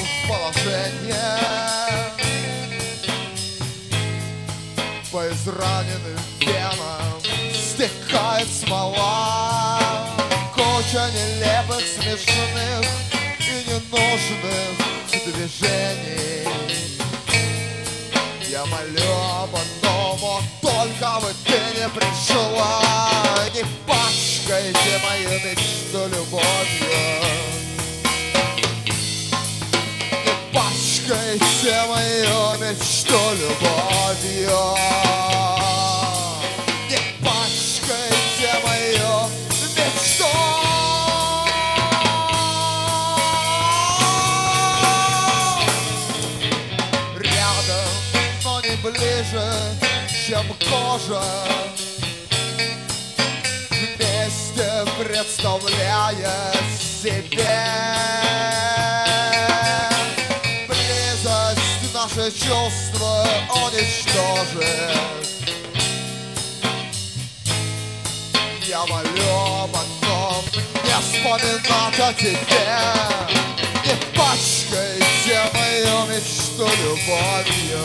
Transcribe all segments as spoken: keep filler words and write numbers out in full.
положение. По израненным венам стекает смола. Куча нелепых, смешных и ненужных движений. Я молю об одном, только бы ты не пришла. Не пачкайте мою мечту любовью. Не пачкайте мою мечту любовью. Не пачкайте мою мечту. Рядом, но не ближе, чем кожа. Вместе представляя себе близость, наши чувства уничтожит. Я молю об одном, не вспоминать о тебе. Не пачкайте мою мечту любовью.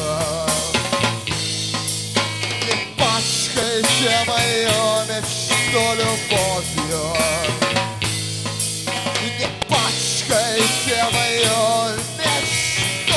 Не пачкайте мою мечту любовью. Не пачкайте мою мечту.